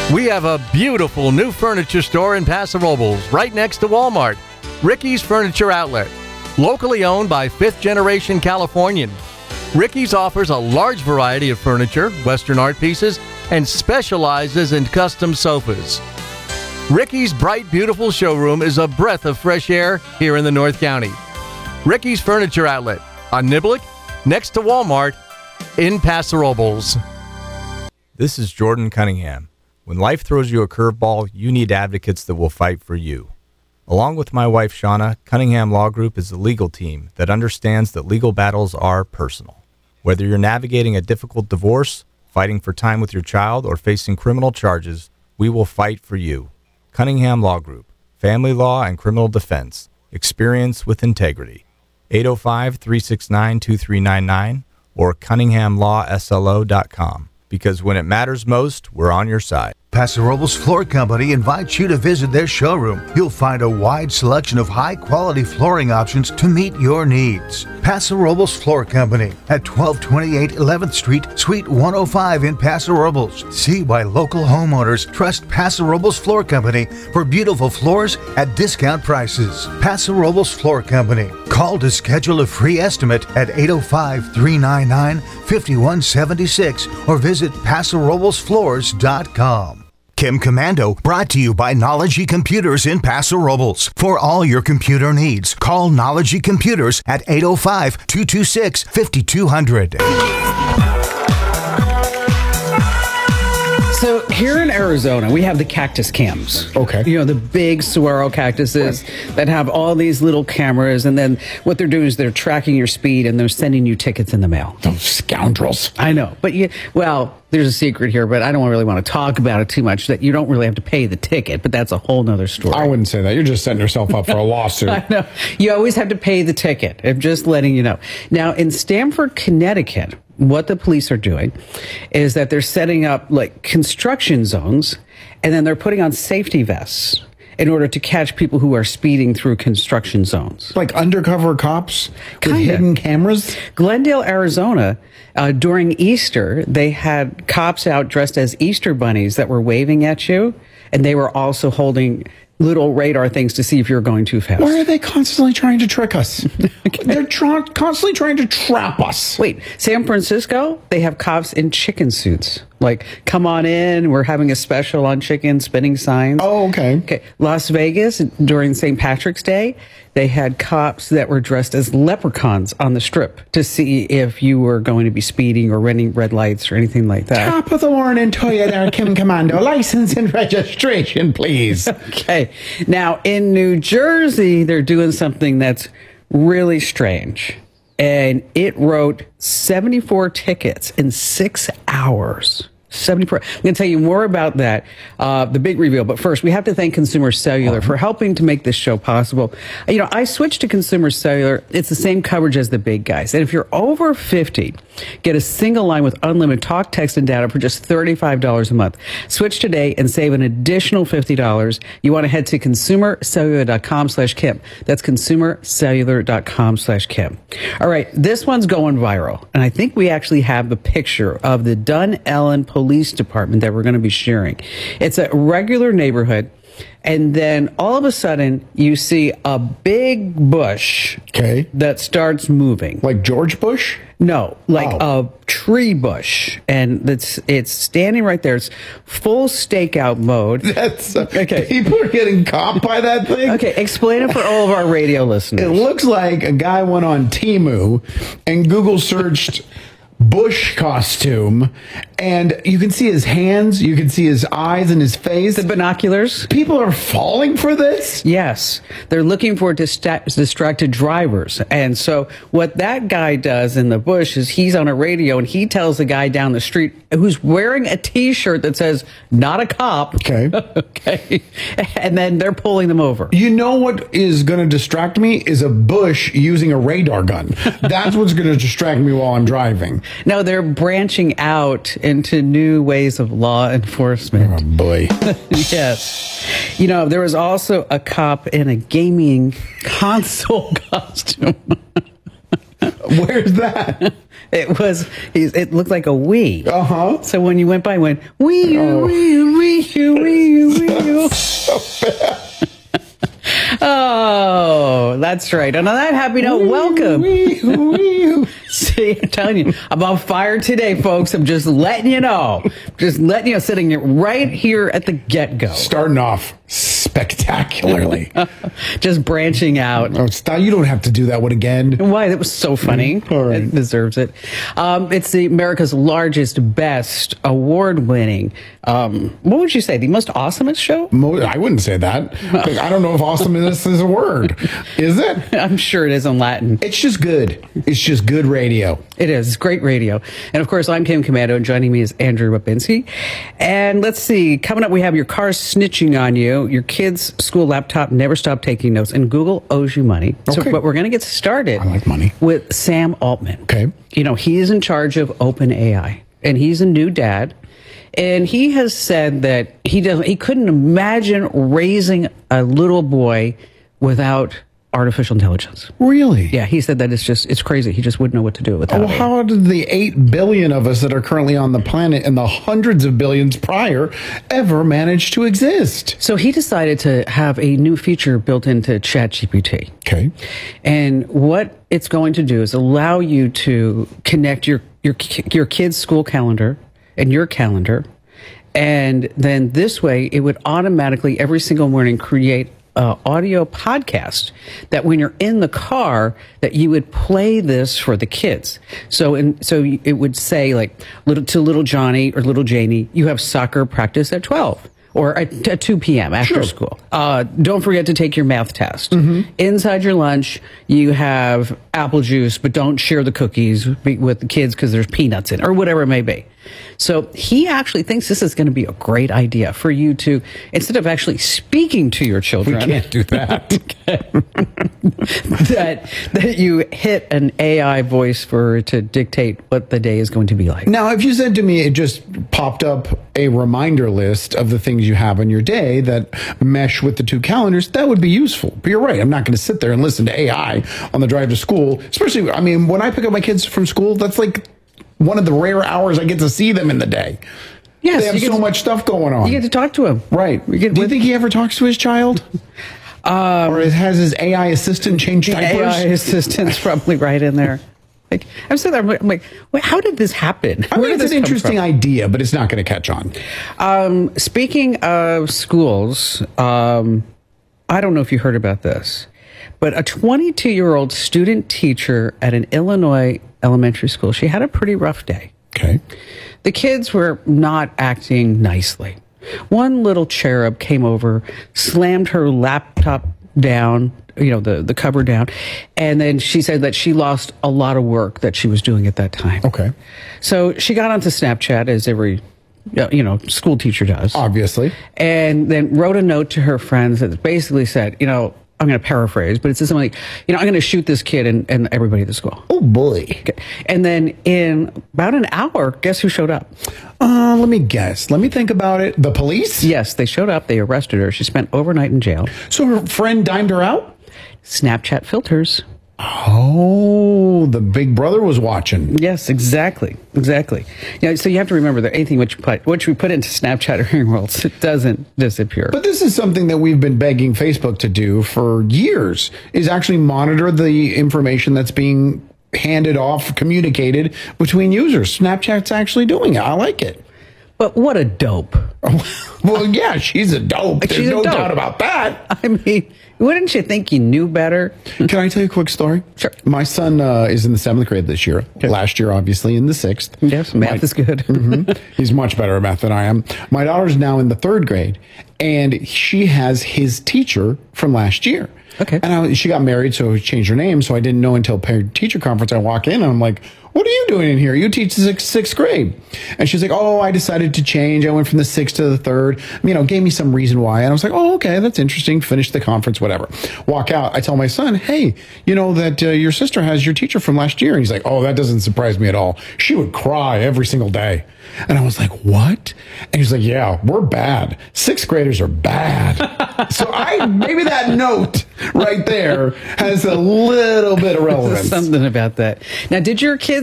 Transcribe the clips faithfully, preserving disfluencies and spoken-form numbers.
We have a beautiful new furniture store in Paso Robles, right next to Walmart. Ricky's Furniture Outlet, locally owned by fifth-generation Californian. Ricky's offers a large variety of furniture, Western art pieces, and specializes in custom sofas. Ricky's bright, beautiful showroom is a breath of fresh air here in the North County. Ricky's Furniture Outlet on Niblick, next to Walmart, in Paso Robles. This is Jordan Cunningham. When life throws you a curveball, you need advocates that will fight for you. Along with my wife, Shauna, Cunningham Law Group is a legal team that understands that legal battles are personal. Whether you're navigating a difficult divorce, fighting for time with your child, or facing criminal charges, we will fight for you. Cunningham Law Group, family law and criminal defense, experience with integrity. eight oh five, three six nine, two three nine nine or cunningham law s l o dot com. Because when it matters most, we're on your side. Paso Robles Floor Company invites you to visit their showroom. You'll find a wide selection of high-quality flooring options to meet your needs. Paso Robles Floor Company at twelve twenty-eight eleventh Street, Suite one oh five in Paso Robles. See why local homeowners trust Paso Robles Floor Company for beautiful floors at discount prices. Paso Robles Floor Company. Call to schedule a free estimate at eight oh five, three nine nine, five one seven six or visit paso robles floors dot com. Kim Commando, brought to you by Knology Computers in Paso Robles. For all your computer needs, call Knology Computers at eight oh five, two two six, five two zero zero. So here in Arizona, we have the cactus cams. Okay. You know, the big saguaro cactuses right. that have all these little cameras. And then what they're doing is they're tracking your speed and they're sending you tickets in the mail. Those scoundrels. I know. But, you, well, there's a secret here, but I don't really want to talk about it too much, that you don't really have to pay the ticket. But that's a whole nother story. I wouldn't say that. You're just setting yourself up for a lawsuit. I know. You always have to pay the ticket. I'm just letting you know. Now, in Stamford, Connecticut, what the police are doing is that they're setting up like construction zones, and then they're putting on safety vests in order to catch people who are speeding through construction zones. Like undercover cops Kinda. with hidden cameras? Glendale, Arizona, uh, during Easter, they had cops out dressed as Easter bunnies that were waving at you, and they were also holding little radar things to see if you're going too fast. Why are they constantly trying to trick us? Okay. They're tra- constantly trying to trap us. Wait, San Francisco, they have cops in chicken suits. Like, come on in, we're having a special on chicken, spinning signs. Oh, okay. Okay. Las Vegas, during Saint Patrick's Day, they had cops that were dressed as leprechauns on the strip to see if you were going to be speeding or running red lights or anything like that. Top of the morning to you there, Kim Commando. License and registration, please. Okay. Now, in New Jersey, they're doing something that's really strange. And it wrote seventy-four tickets in six hours. seventy-four. I'm going to tell you more about that, uh, the big reveal. But first, we have to thank Consumer Cellular for helping to make this show possible. You know, I switched to Consumer Cellular. It's the same coverage as the big guys. And if you're over fifty, get a single line with unlimited talk, text, and data for just thirty-five dollars a month. Switch today and save an additional fifty dollars. You want to head to consumer cellular dot com slash Kim. That's consumer cellular dot com slash Kim. All right, this one's going viral. And I think we actually have the picture of the Dun Ellen Police Department that we're going to be sharing. It's a regular neighborhood. And then all of a sudden, you see a big bush okay. that starts moving. Like George Bush? No, like oh. a tree bush. And it's it's standing right there. It's full stakeout mode. That's uh, okay. People are getting caught by that thing? Okay, explain it for all of our radio listeners. It looks like a guy went on Temu and Google searched Bush costume, and you can see his hands, you can see his eyes and his face. The binoculars. People are falling for this? Yes. They're looking for dista- distracted drivers. And so what that guy does in the bush is he's on a radio and he tells the guy down the street who's wearing a T-shirt that says, not a cop. Okay. Okay. And then they're pulling them over. You know what is going to distract me is a Bush using a radar gun. That's what's going to distract me while I'm driving. No, they're branching out into new ways of law enforcement. Oh, boy. Yes. You know, there was also a cop in a gaming console costume. Where's that? It was, it looked like a Wii. Uh huh. So when you went by, it went, Wii, Oh. Wii, Wii, Wii, Wii. So bad. Oh, that's right. And on that happy note, welcome. Wee, wee. See, I'm telling you, I'm on fire today, folks. I'm just letting you know. Just letting you know, sitting right here at the get-go. Starting off spectacularly. Just branching out. Oh, stop. You don't have to do that one again. Why? That was so funny. Mm, all right. It deserves it. Um, it's the America's largest, best, award-winning, um, what would you say, the most awesomest show? Mo- I wouldn't say that. Like, I don't know if awesomeness is a word. Is it? I'm sure it is in Latin. It's just good. It's just good radio. It is. It's great radio. And of course, I'm Kim Commando, and joining me is Andrew Babinski. And let's see, coming up, we have your car snitching on you, your kid's school laptop never stop taking notes, and Google owes you money. Okay. So, but we're going to get started. I like money. With Sam Altman. Okay. You know, he is in charge of OpenAI, and he's a new dad. And he has said that he doesn't, he couldn't imagine raising a little boy without artificial intelligence. Really? Yeah, he said that it's just, it's crazy. He just wouldn't know what to do without Well, it. how did the eight billion of us that are currently on the planet and the hundreds of billions prior ever manage to exist? So he decided to have a new feature built into ChatGPT. Okay. And what it's going to do is allow you to connect your, your, your kid's school calendar and your calendar. And then this way, it would automatically every single morning create uh, audio podcast that when you're in the car, that you would play this for the kids. So, and so it would say like little to little Johnny or little Janie, you have soccer practice at twelve. Or at, at two p.m. after Sure. school. Uh, don't forget to take your math test. Inside your lunch, you have apple juice, but don't share the cookies with the kids because there's peanuts in it, or whatever it may be. So he actually thinks this is going to be a great idea for you to, instead of actually speaking to your children, We can't do that. that that you hit an A I voice for to dictate what the day is going to be like. Now, if you said to me, it just popped up a reminder list of the things you have in your day that mesh with the two calendars, that would be useful. But you're right. I'm not going to sit there and listen to A I on the drive to school, especially, I mean, when I pick up my kids from school, that's like one of the rare hours I get to see them in the day. Yes, They have you get so to- much stuff going on. You get to talk to him. Right. You get- Do you think he ever talks to his child? Um, or has his A I assistant changed diapers? A I assistant's probably right in there. Like, I'm sitting there, I'm like, I'm like, wait, how did this happen? I Where mean, did it's this an come interesting from? idea, but it's not going to catch on. Um, speaking of schools, um, I don't know if you heard about this, but a twenty-two-year-old student teacher at an Illinois elementary school, she had a pretty rough day. Okay. The kids were not acting nicely. One little cherub came over, slammed her laptop down, you know, the, the cover down, and then she said that she lost a lot of work that she was doing at that time. Okay. So she got onto Snapchat, as every, you know, school teacher does, Obviously. and then wrote a note to her friends that basically said, you know, I'm going to paraphrase, but it says something like, you know, I'm going to shoot this kid and, and everybody at the school. Oh, boy. Okay. And then in about an hour, guess who showed up? Uh, let me guess. Let me think about it. The police? Yes, they showed up. They arrested her. She spent overnight in jail. So her friend dimed her out? Snapchat filters. Oh, the big brother was watching. Yes, exactly, exactly. You know, so you have to remember that anything which you put, which we put into Snapchat or hearing worlds, it doesn't disappear. But this is something that we've been begging Facebook to do for years, is actually monitor the information that's being handed off, communicated between users. Snapchat's actually doing it. I like it. But what a dope! Well, yeah, she's a dope. There's She's a no dope. doubt about that. I mean, wouldn't you think you knew better? Can I tell you a quick story? Sure. My son uh, is in the seventh grade this year. Last year, obviously, in the sixth. Yes, math My- is good. Mhm. He's much better at math than I am. My daughter's now in the third grade, and she has his teacher from last year. Okay. And I, she got married, so she changed her name. So I didn't know until parent teacher conference. I walk in, and I'm like, "What are you doing in here? You teach sixth, sixth grade." And she's like, "Oh, I decided to change. I went from the sixth to the third." You know, gave me some reason why. And I was like, "Oh, okay, that's interesting." Finished the conference, whatever. Walk out. I tell my son, "Hey, you know that uh, your sister has your teacher from last year?" And he's like, "Oh, that doesn't surprise me at all. She would cry every single day." And I was like, "What?" And he's like, "Yeah, we're bad. Sixth graders are bad." So I maybe that note right there has a little bit of relevance. Something about that. Now, did your kids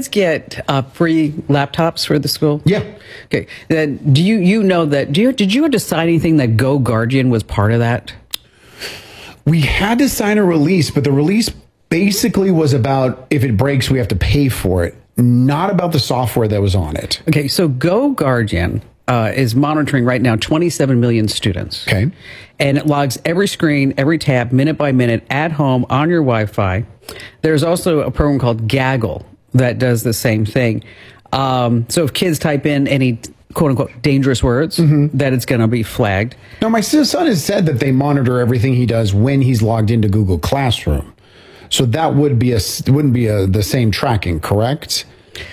kids get uh, free laptops for the school? Yeah. Okay. Then do you you know that? Do you did you decide anything that Go Guardian was part of that? We had to sign a release, but the release basically was about if it breaks, we have to pay for it, not about the software that was on it. Okay. So Go Guardian uh, is monitoring right now twenty-seven million students. Okay. And it logs every screen, every tab, minute by minute, at home, on your Wi-Fi. There's also a program called Gaggle that does the same thing. Um, so if kids type in any quote-unquote dangerous words, mm-hmm. that it's going to be flagged. Now, my son has said that they monitor everything he does when he's logged into Google Classroom. So that would be a, wouldn't be a, the same tracking, correct?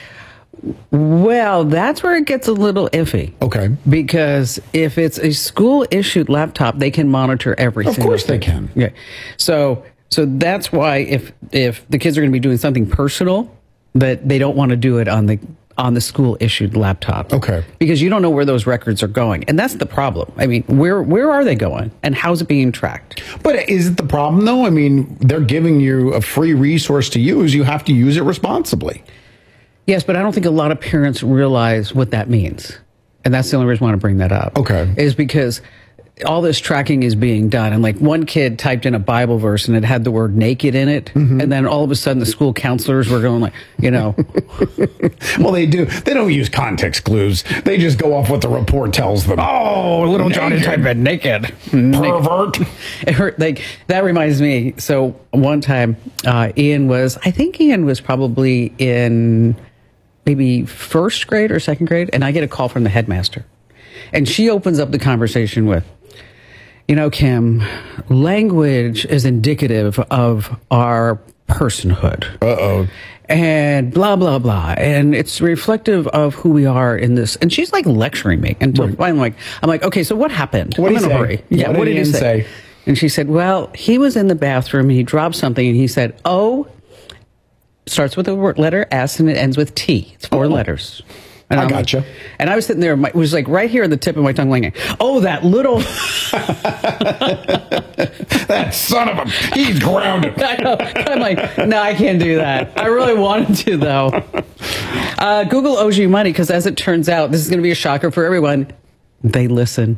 Well, that's where it gets a little iffy. Okay. Because if it's a school-issued laptop, they can monitor everything. Of course they can. Yeah. So so that's why if if the kids are going to be doing something personal, that they don't want to do it on the on the school-issued laptop. Okay. Because you don't know where those records are going. And that's the problem. I mean, where where are they going? And how's it being tracked? But is it the problem, though? I mean, they're giving you a free resource to use. You have to use it responsibly. Yes, but I don't think a lot of parents realize what that means. And that's the only reason I want to bring that up. Okay. Is because all this tracking is being done. And like one kid typed in a Bible verse and it had the word naked in it. Mm-hmm. And then all of a sudden the school counselors were going like, you know. Well, they do. They don't use context clues. They just go off what the report tells them. Oh, little naked. Johnny typed in naked. Pervert. It hurt. Like, that reminds me. So one time uh, Ian was, I think Ian was probably in maybe first grade or second grade, and I get a call from the headmaster. And she opens up the conversation with, you know, Kim, language is indicative of our personhood. Uh-oh. And blah, blah, blah. And it's reflective of who we are in this. And she's like lecturing me. And Right. I'm like, I'm like, okay, so what happened? What I'm did in he a say? hurry. Yeah, What what did did he Ian say? say? And she said, well, he was in the bathroom and he dropped something and he said, oh, starts with the word letter S and it ends with T. It's four Oh. letters. And I I'm gotcha. Like, and I was sitting there, my, it was like right here on the tip of my tongue, like, oh, that little. That son of a, he's grounded. I know. I'm like, no, I can't do that. I really wanted to, though. Uh, Google owes you money because, as it turns out, this is going to be a shocker for everyone. They listen.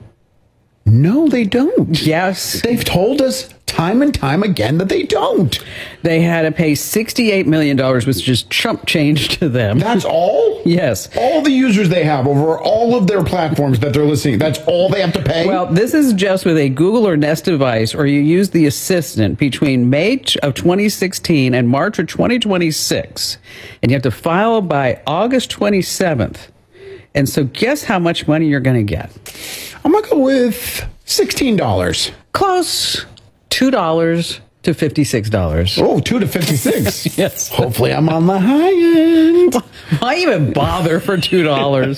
No, they don't. Yes. They've told us time and time again that they don't. They had to pay sixty-eight million dollars, which is chump change to them. That's all? Yes. All the users they have over all of their platforms that they're listening, that's all they have to pay? Well, this is just with a Google or Nest device, or you use the Assistant between May of twenty sixteen and March of twenty twenty-six. And you have to file by August twenty-seventh. And so guess how much money you're going to get? I'm going to go with sixteen dollars. Close. two dollars to fifty-six dollars. Oh, two to fifty-six. Yes. Hopefully I'm on the high end. Why even bother for two dollars?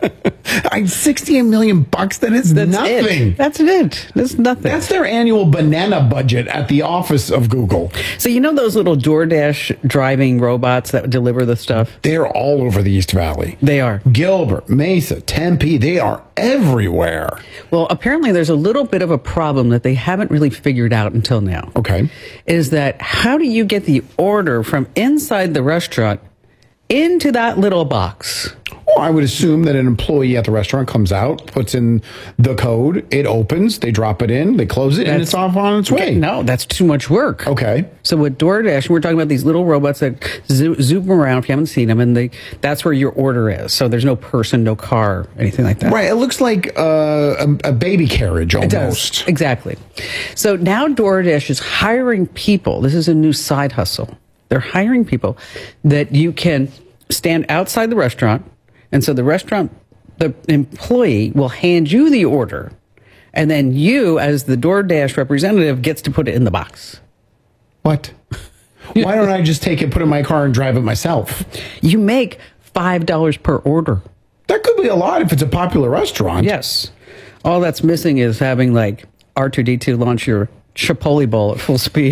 I sixty-eight million bucks, that is That's nothing. It. That's it. That's nothing. That's their annual banana budget at the office of Google. So you know those little DoorDash driving robots that deliver the stuff? They're all over the East Valley. They are. Gilbert, Mesa, Tempe, they are everywhere. Well, apparently there's a little bit of a problem that they haven't really figured out until now. Okay. Is that how do you get the order from inside the restaurant into that little box? Well, I would assume that an employee at the restaurant comes out, puts in the code, it opens, they drop it in, they close it, and That's- it's off on its way. No, that's too much work. Okay. So with DoorDash, we're talking about these little robots that zo- zoom around if you haven't seen them, and they that's where your order is. So there's no person, no car, anything like that. Right. It looks like uh, a, a baby carriage almost. It does. Exactly. So now DoorDash is hiring people. This is a new side hustle. They're hiring people that you can stand outside the restaurant. And so the restaurant, the employee will hand you the order. And then you, as the DoorDash representative, gets to put it in the box. What? Why don't I just take it, put it in my car, and drive it myself? You make five dollars per order. That could be a lot if it's a popular restaurant. Yes. All that's missing is having like R two D two launch your Chipotle bowl at full speed.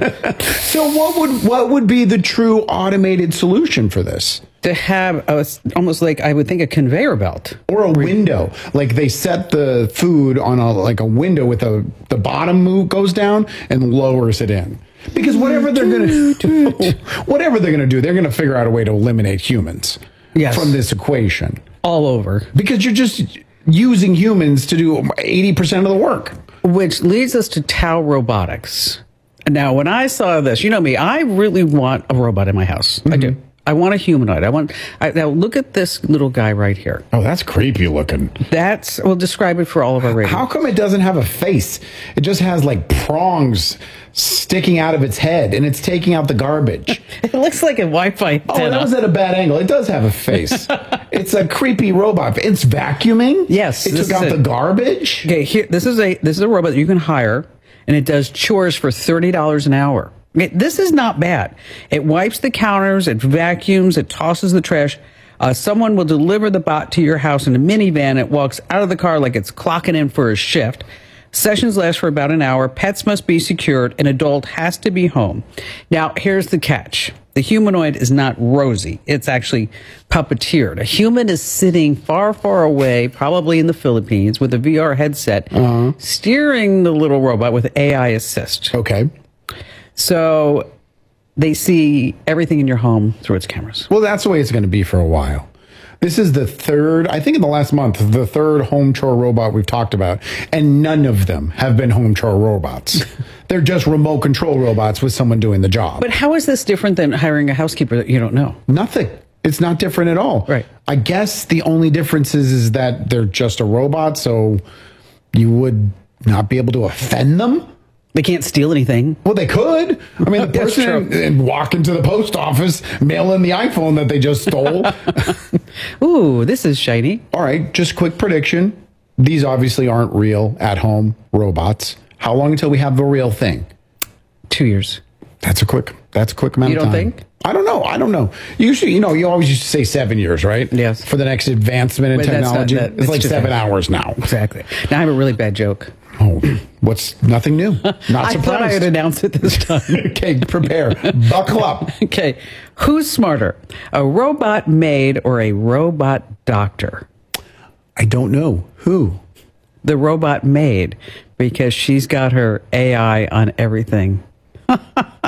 So what would what would be the true automated solution for this? To have a, almost like I would think a conveyor belt. Or a window, like they set the food on a like a window with a the bottom move goes down and lowers it in. Because whatever they're going to whatever they're going to do, they're going to figure out a way to eliminate humans Yes. from this equation. All over. Because you're just using humans to do eighty percent of the work. Which leads us to Tau Robotics. Now, when I saw this, you know me, I really want a robot in my house. Mm-hmm. I do. I want a humanoid. I want. I, now, look at this little guy right here. Oh, that's creepy looking. That's. We'll describe it for all of our ratings. How come it doesn't have a face? It just has like prongs sticking out of its head, and it's taking out the garbage. It looks like a Wi-Fi antenna. Oh, that was at a bad angle. It does have a face. It's a creepy robot. It's vacuuming. Yes, it this took out is the it. garbage. Okay, here. This is a this is a robot that you can hire, and it does chores for thirty dollars an hour. Okay, this is not bad. It wipes the counters, it vacuums, it tosses the trash. Uh, someone will deliver the bot to your house in a minivan. It walks out of the car like it's clocking in for a shift. Sessions last for about an hour. Pets must be secured. An adult has to be home. Now, here's the catch. The humanoid is not rosy. It's actually puppeteered. A human is sitting far, far away, probably in the Philippines, with a V R headset, uh-huh. steering the little robot with A I assist. Okay. So they see everything in your home through its cameras. Well, that's the way it's going to be for a while. This is the third, I think in the last month, the third home chore robot we've talked about, and none of them have been home chore robots. They're just remote control robots with someone doing the job. But how is this different than hiring a housekeeper that you don't know? Nothing. It's not different at all. Right. I guess the only difference is, is that they're just a robot, so you would not be able to offend them. They can't steal anything. Well, they could. I mean, the That's person true. and walk into the post office, mail in the iPhone that they just stole. Ooh, this is shiny. All right, just quick prediction. These obviously aren't real at-home robots. How long until we have the real thing? Two years. That's a quick. That's a quick amount You of don't time. think? I don't know. I don't know. Usually, you know, you always used to say seven years, right? Yes. For the next advancement in But that's not- technology, that- it's that's like too seven fast. hours now. Exactly. Now I have a really bad joke. Oh, what's nothing new? Not I thought I surprised. would announce it this time. Okay, prepare. Buckle up. Okay. Who's smarter, a robot maid or a robot doctor? I don't know. Who? The robot maid, because she's got her A I on everything. Does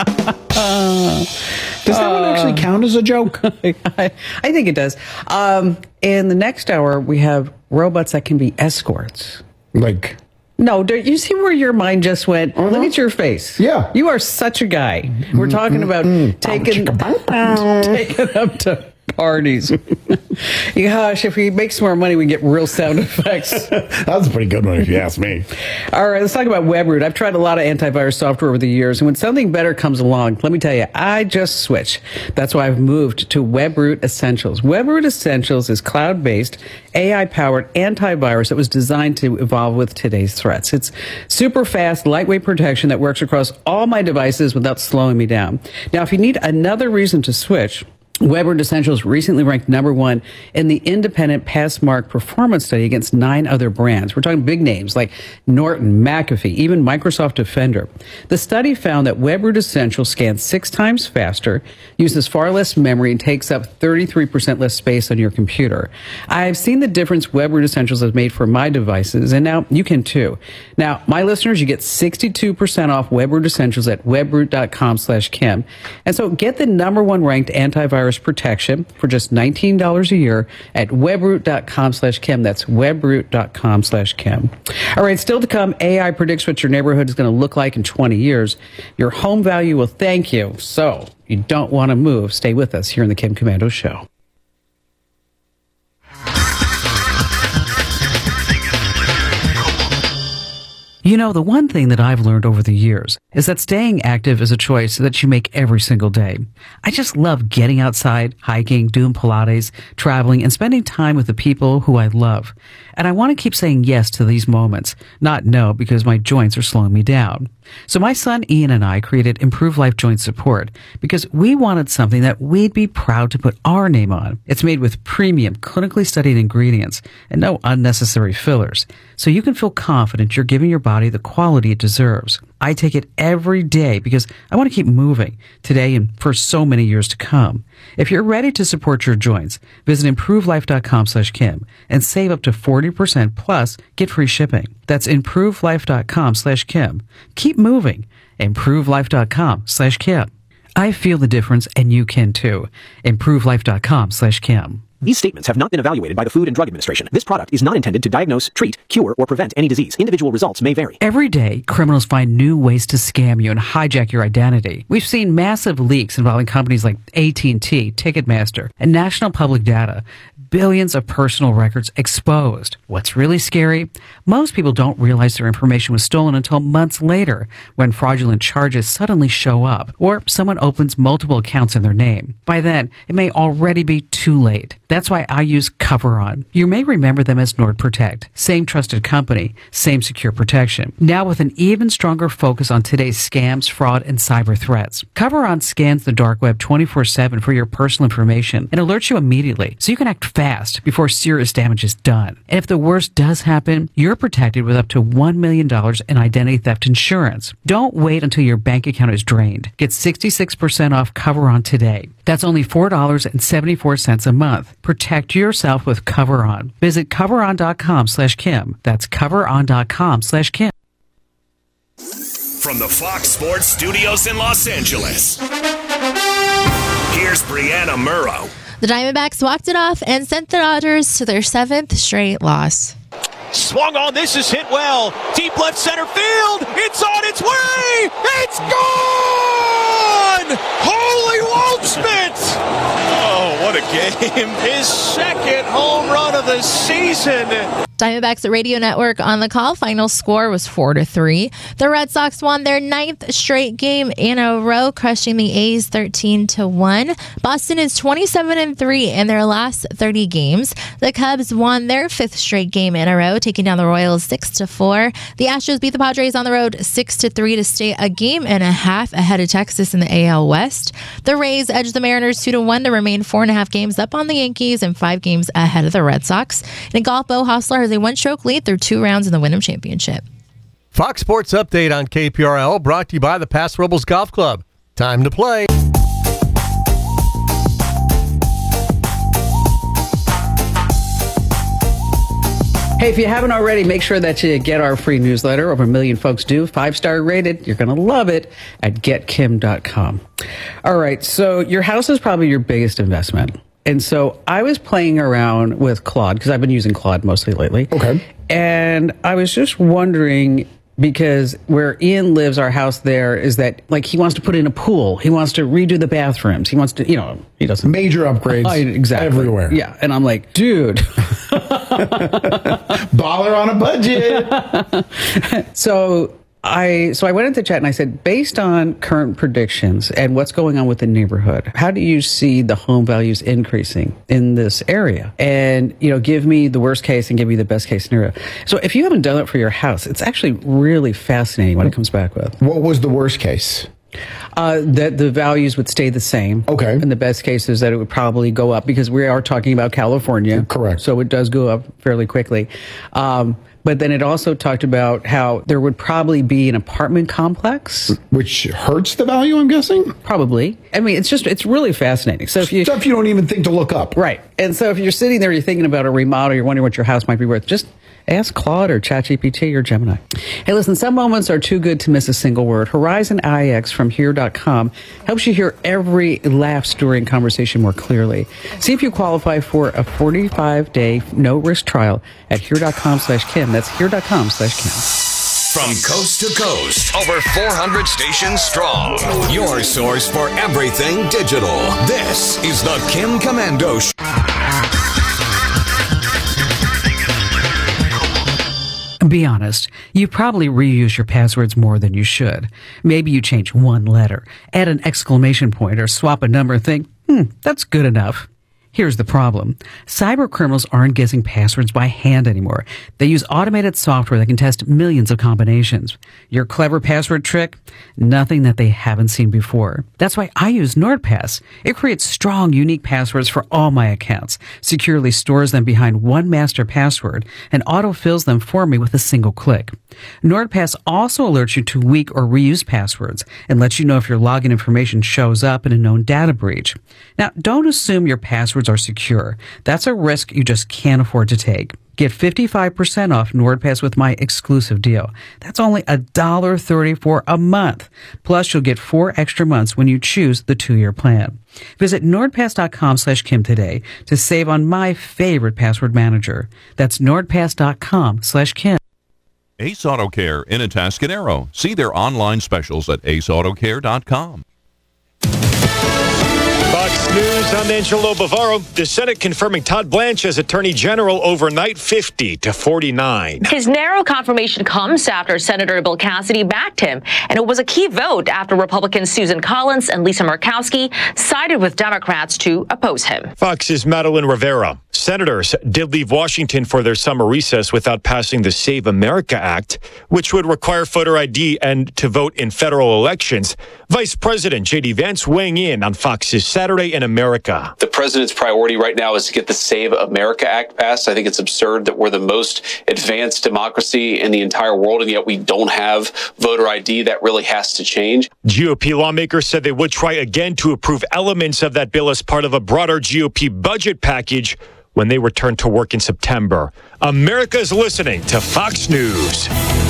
that one actually count as a joke? I, I think it does. Um, in the next hour, we have robots that can be escorts. Like, No, do you see where your mind just went? Uh-huh. Look at your face. Yeah. You are such a guy. We're talking about taking, taking them to parties. Gosh, if we make some more money, we get real sound effects. that was a pretty good one if you ask me. All right, let's talk about WebRoot. I've tried a lot of antivirus software over the years, and when something better comes along, let me tell you, I just switch. That's why I've moved to WebRoot Essentials. WebRoot Essentials is cloud-based, A I-powered antivirus that was designed to evolve with today's threats. It's super fast, lightweight protection that works across all my devices without slowing me down. Now, if you need another reason to switch, WebRoot Essentials recently ranked number one in the independent Passmark performance study against nine other brands. We're talking big names like Norton, McAfee, even Microsoft Defender. The study found that WebRoot Essentials scans six times faster, uses far less memory, and takes up thirty-three percent less space on your computer. I've seen the difference WebRoot Essentials has made for my devices, and now you can too. Now, my listeners, you get sixty-two percent off WebRoot Essentials at webroot.com slash Kim. And so get the number one ranked antivirus protection for just nineteen dollars a year at webroot.com slash Kim. That's webroot.com slash Kim. All right, still to come, A I predicts what your neighborhood is going to look like in twenty years. Your home value will thank you. So you don't want to move. Stay with us here in the Kim Komando Show. You know, the one thing that I've learned over the years is that staying active is a choice that you make every single day. I just love getting outside, hiking, doing Pilates, traveling, and spending time with the people who I love. And I want to keep saying yes to these moments, not no because my joints are slowing me down. So my son Ian and I created Improve Life Joint Support because we wanted something that we'd be proud to put our name on. It's made with premium, clinically studied ingredients and no unnecessary fillers, so you can feel confident you're giving your body the quality it deserves. I take it every day because I want to keep moving today and for so many years to come. If you're ready to support your joints, visit improvelife.com slash Kim and save up to forty percent plus get free shipping. That's improvelife.com slash Kim. Keep moving. improvelife.com slash Kim. I feel the difference, and you can too. improvelife.com slash Kim. These statements have not been evaluated by the Food and Drug Administration. This product is not intended to diagnose, treat, cure, or prevent any disease. Individual results may vary. Every day, criminals find new ways to scam you and hijack your identity. We've seen massive leaks involving companies like A T and T, Ticketmaster, and National Public Data. Billions of personal records exposed. What's really scary? Most people don't realize their information was stolen until months later, when fraudulent charges suddenly show up, or someone opens multiple accounts in their name. By then, it may already be too late. That's why I use CoverOn. You may remember them as NordProtect. Same trusted company, same secure protection. Now with an even stronger focus on today's scams, fraud, and cyber threats. CoverOn scans the dark web twenty-four seven for your personal information and alerts you immediately, so you can act fast before serious damage is done. And if the worst does happen, you're protected with up to one million dollars in identity theft insurance. Don't wait until your bank account is drained. Get sixty-six percent off CoverOn today. That's only four dollars and seventy-four cents a month. Protect yourself with CoverOn. Visit coveron.com slash Kim. That's coveron.com slash Kim. From the Fox Sports Studios in Los Angeles, here's Brianna Murrow. The Diamondbacks walked it off and sent the Dodgers to their seventh straight loss. Swung on, this is hit well. Deep left center field. It's on its way. It's gone! Holy Waldschmidt! Oh, what a game. His second home run of the season. Diamondbacks Radio Network on the call. Final score was four to three. The Red Sox won their ninth straight game in a row, crushing the A's thirteen to one. Boston is twenty-seven and three in their last thirty games. The Cubs won their fifth straight game in a row, taking down the Royals six to four. The Astros beat the Padres on the road six to three to stay a game and a half ahead of Texas in the A L West. The Rays edged the Mariners two to one to remain four and a half games up on the Yankees and five games ahead of the Red Sox. In golf, Bo Hostler has a one-stroke lead through two rounds in the Wyndham Championship. Fox Sports Update on K P R L brought to you by the Paso Robles Golf Club. Time to play. Hey, if you haven't already, make sure that you get our free newsletter. Over a million folks do. Five-star rated. You're going to love it at get kim dot com. All right, so your house is probably your biggest investment. And so I was playing around with Claude, because I've been using Claude mostly lately. Okay. And I was just wondering, because where Ian lives, our house there, is that, like, he wants to put in a pool. He wants to redo the bathrooms. He wants to, you know, he doesn't. Major upgrades. I, exactly. Everywhere. Yeah. And I'm like, dude. Baller on a budget. so I so I went into chat and I said, based on current predictions and what's going on with the neighborhood, how do you see the home values increasing in this area? And, you know, give me the worst case and give me the best case scenario. So if you haven't done it for your house, it's actually really fascinating what it comes back with. What was the worst case? Uh, that the values would stay the same. Okay. And the best case is that it would probably go up, because we are talking about California. Correct. So it does go up fairly quickly. Um, but then it also talked about how there would probably be an apartment complex. Which hurts the value, I'm guessing? Probably. I mean, it's just, it's really fascinating. So if you, Stuff you don't even think to look up. Right. And so if you're sitting there, you're thinking about a remodel, you're wondering what your house might be worth, just ask Claude or ChatGPT or Gemini. Hey, listen, some moments are too good to miss a single word. Horizon I X from here dot com helps you hear every laugh story and conversation more clearly. See if you qualify for a forty-five day no-risk trial at here dot com slash Kim. That's here dot com slash Kim. From coast to coast, over four hundred stations strong. Your source for everything digital. This is the Kim Komando Show. Be honest, you probably reuse your passwords more than you should. Maybe you change one letter, add an exclamation point, or swap a number and think, hmm, that's good enough. Here's the problem. Cyber criminals aren't guessing passwords by hand anymore. They use automated software that can test millions of combinations. Your clever password trick? Nothing that they haven't seen before. That's why I use NordPass. It creates strong, unique passwords for all my accounts, securely stores them behind one master password, and autofills them for me with a single click. NordPass also alerts you to weak or reused passwords and lets you know if your login information shows up in a known data breach. Now, don't assume your passwords are secure. That's a risk you just can't afford to take. Get fifty-five percent off NordPass with my exclusive deal. That's only one dollar thirty-four a month. Plus, you'll get four extra months when you choose the two-year plan. Visit nordpass.com slash Kim today to save on my favorite password manager. That's nordpass.com slash Kim. Ace Auto Care in Atascadero. See their online specials at ace auto care dot com. Fox News, I'm Angelo Bavaro. The Senate confirming Todd Blanche as Attorney General overnight, fifty to forty-nine. His narrow confirmation comes after Senator Bill Cassidy backed him, and it was a key vote after Republicans Susan Collins and Lisa Murkowski sided with Democrats to oppose him. Fox's Madeline Rivera. Senators did leave Washington for their summer recess without passing the Save America Act, which would require voter I D and to vote in federal elections. Vice President J D Vance weighing in on Fox's Saturday in America. The president's priority right now is to get the Save America Act passed. I think it's absurd that we're the most advanced democracy in the entire world, and yet we don't have voter I D. That really has to change. G O P lawmakers said they would try again to approve elements of that bill as part of a broader G O P budget package when they return to work in September. America's listening to Fox News.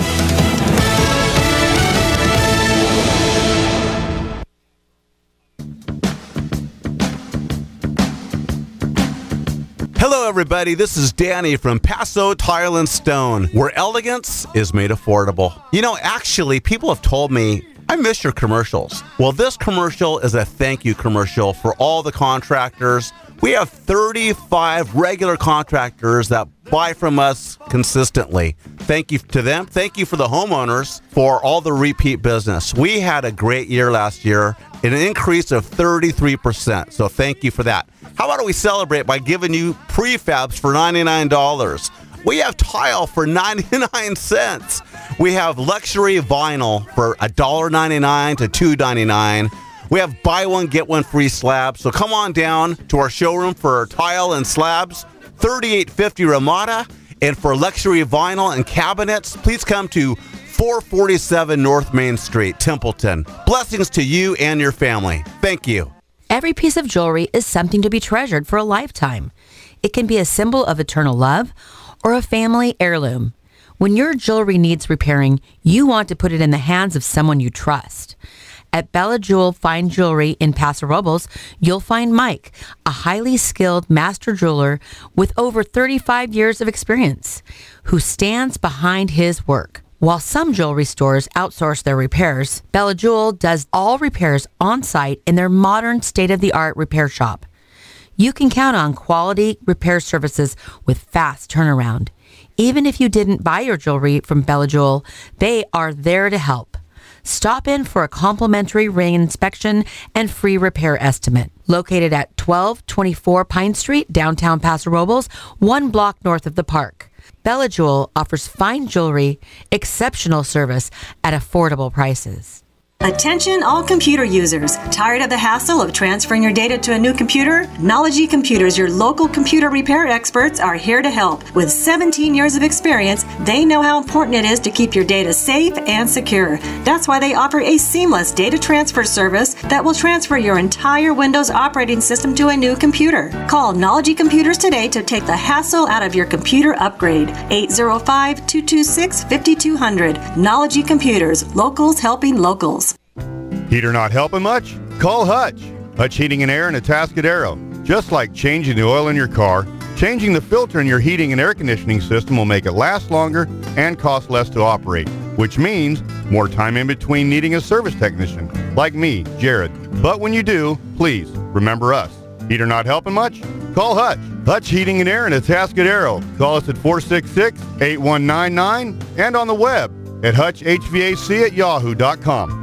Hello, everybody. This is Danny from Paso Tile and Stone, where elegance is made affordable. You know, actually, people have told me, I miss your commercials. Well, this commercial is a thank you commercial for all the contractors. We have thirty-five regular contractors that buy from us consistently. Thank you to them. Thank you for the homeowners for all the repeat business. We had a great year last year, an increase of thirty-three percent. So thank you for that. How about we celebrate by giving you prefabs for ninety-nine dollars? We have tile for ninety-nine cents. We have luxury vinyl for one dollar ninety-nine to two ninety-nine. We have buy one, get one free slabs. So come on down to our showroom for tile and slabs, thirty-eight fifty Ramada. And for luxury vinyl and cabinets, please come to four forty-seven North Main Street, Templeton. Blessings to you and your family. Thank you. Every piece of jewelry is something to be treasured for a lifetime. It can be a symbol of eternal love or a family heirloom. When your jewelry needs repairing, you want to put it in the hands of someone you trust. At Bella Jewel Fine Jewelry in Paso Robles, you'll find Mike, a highly skilled master jeweler with over thirty-five years of experience, who stands behind his work. While some jewelry stores outsource their repairs, Bella Jewel does all repairs on site in their modern state-of-the-art repair shop. You can count on quality repair services with fast turnaround. Even if you didn't buy your jewelry from Bella Jewel, they are there to help. Stop in for a complimentary ring inspection and free repair estimate. Located at twelve twenty-four Pine Street, downtown Paso Robles, one block north of the park. Bella Jewel offers fine jewelry, exceptional service at affordable prices. Attention all computer users. Tired of the hassle of transferring your data to a new computer? Knology Computers, your local computer repair experts, are here to help. With seventeen years of experience, they know how important it is to keep your data safe and secure. That's why they offer a seamless data transfer service that will transfer your entire Windows operating system to a new computer. Call Knology Computers today to take the hassle out of your computer upgrade. eight zero five, two two six, five two zero zero. Knology Computers, locals helping locals. Heater not helping much? Call Hutch. Hutch Heating and Air in Atascadero. Just like changing the oil in your car, changing the filter in your heating and air conditioning system will make it last longer and cost less to operate, which means more time in between needing a service technician, like me, Jared. But when you do, please remember us. Heater not helping much? Call Hutch. Hutch Heating and Air in Atascadero. Call us at four six six, eight one nine nine and on the web at hutch h v a c at yahoo dot com.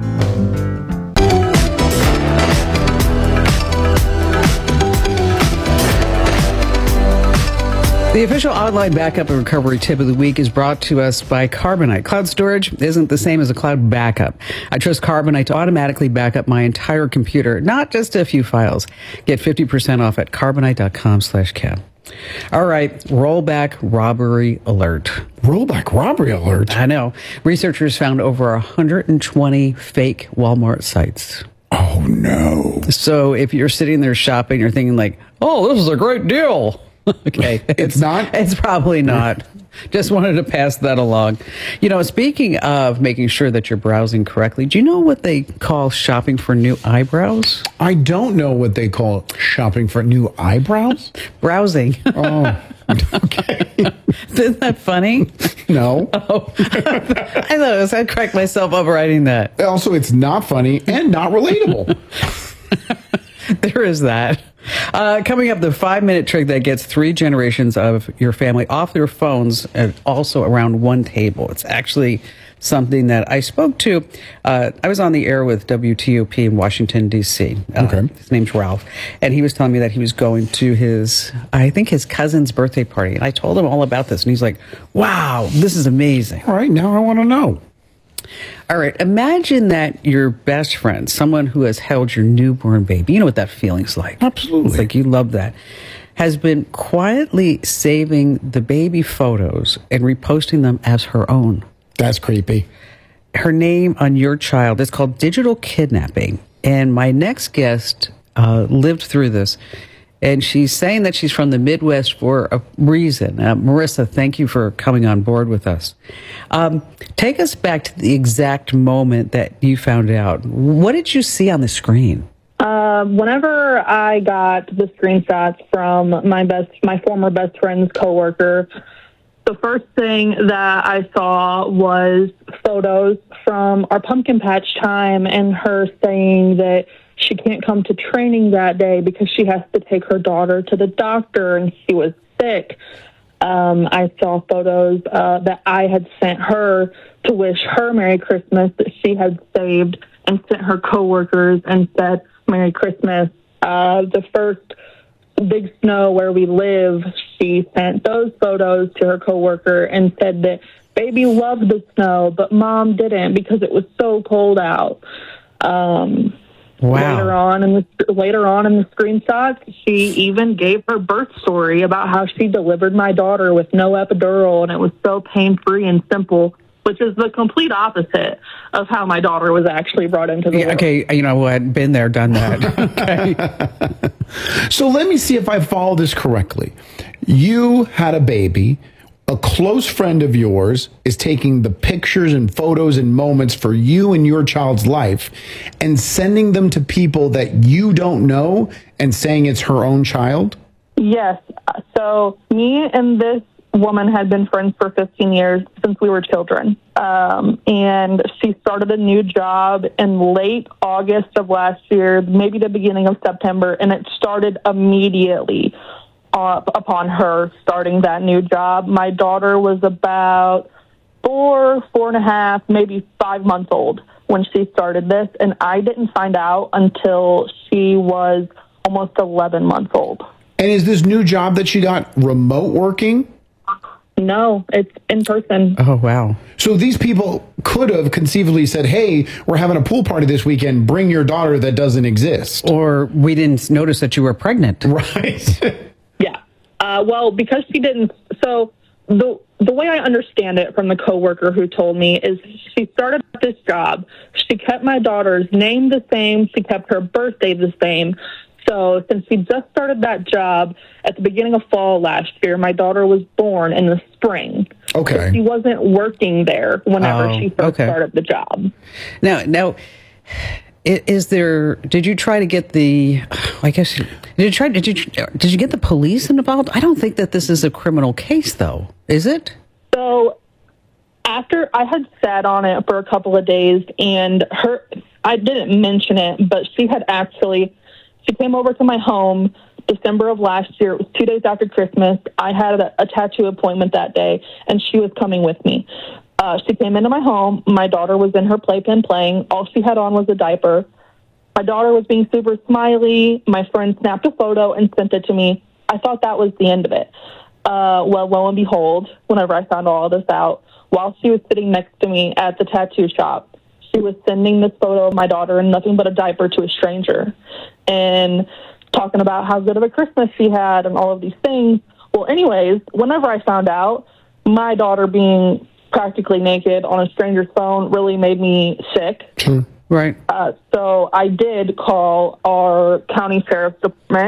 The official online backup and recovery tip of the week is brought to us by Carbonite. Cloud storage isn't the same as a cloud backup. I trust Carbonite to automatically back up my entire computer, not just a few files. Get fifty percent off at carbonite.com slash cab. All right, rollback robbery alert. Rollback robbery alert? I know. Researchers found over one hundred twenty fake Walmart sites. Oh, no. So if you're sitting there shopping, you're thinking like, oh, this is a great deal. Okay. It's not? It's probably not. Just wanted to pass that along. You know, speaking of making sure that you're browsing correctly, do you know what they call shopping for new eyebrows? I don't know what they call shopping for new eyebrows. Browsing. Oh, okay. Isn't that funny? No. Oh. I thought it was, I'd crack myself up writing that. Also, it's not funny and not relatable. There is that. Uh, coming up, the five-minute trick that gets three generations of your family off their phones and also around one table. It's actually something that I spoke to. Uh, I was on the air with W T O P in Washington, D C Uh, Okay. His name's Ralph. And he was telling me that he was going to his, I think his cousin's birthday party. And I told him all about this. And he's like, wow, this is amazing. All right, now I want to know. All right, imagine that your best friend, someone who has held your newborn baby, you know what that feeling's like. Absolutely. It's like you love that, has been quietly saving the baby photos and reposting them as her own. That's creepy. Her name on your child is called digital kidnapping. And my next guest uh, lived through this. And she's saying that she's from the Midwest for a reason. Uh, Marissa, thank you for coming on board with us. Um, take us back to the exact moment that you found out. What did you see on the screen? Uh, whenever I got the screenshots from my best, my former best friend's coworker, the first thing that I saw was photos from our pumpkin patch time and her saying that she can't come to training that day because she has to take her daughter to the doctor and she was sick. Um, I saw photos uh, that I had sent her to wish her Merry Christmas that she had saved and sent her coworkers and said, Merry Christmas. Uh, the first big snow where we live, she sent those photos to her coworker and said that baby loved the snow, but mom didn't because it was so cold out. Um, Wow. Later on in the later on in the screenshots, she even gave her birth story about how she delivered my daughter with no epidural, and it was so pain-free and simple, which is the complete opposite of how my daughter was actually brought into the Yeah, world. okay, you know what? Been there, done that. Okay. So let me see if I follow this correctly. You had a baby. A close friend of yours is taking the pictures and photos and moments for you and your child's life and sending them to people that you don't know and saying it's her own child? Yes. So me and this woman had been friends for fifteen years since we were children. Um, and she started a new job in late August of last year, maybe the beginning of September, and it started immediately. Uh, upon her starting that new job. My daughter was about four, four and a half, maybe five months old when she started this, and I didn't find out until she was almost eleven months old. And is this new job that she got remote working? No, it's in person. Oh, wow. So these people could have conceivably said, hey, we're having a pool party this weekend, bring your daughter that doesn't exist. Or we didn't notice that you were pregnant. Right. Uh, well, because she didn't, so the the way I understand it from the coworker who told me is she started this job. She kept my daughter's name the same. She kept her birthday the same. So since she just started that job at the beginning of fall last year, my daughter was born in the spring. Okay. So she wasn't working there whenever Oh, she first okay. started the job. Now, now, i- is there? Did you try to get the? I guess did you try? Did you did you get the police involved? I don't think that this is a criminal case, though. Is it? So after I had sat on it for a couple of days, and her, I didn't mention it, but she had actually, she came over to my home December of last year. It was two days after Christmas. I had a, a tattoo appointment that day, and she was coming with me. Uh, she came into my home. My daughter was in her playpen playing. All she had on was a diaper. My daughter was being super smiley. My friend snapped a photo and sent it to me. I thought that was the end of it. Uh, well, lo and behold, whenever I found all this out, while she was sitting next to me at the tattoo shop, she was sending this photo of my daughter in nothing but a diaper to a stranger and talking about how good of a Christmas she had and all of these things. Well, anyways, whenever I found out, my daughter being practically naked on a stranger's phone really made me sick. Right. Uh, so I did call our county sheriff's department,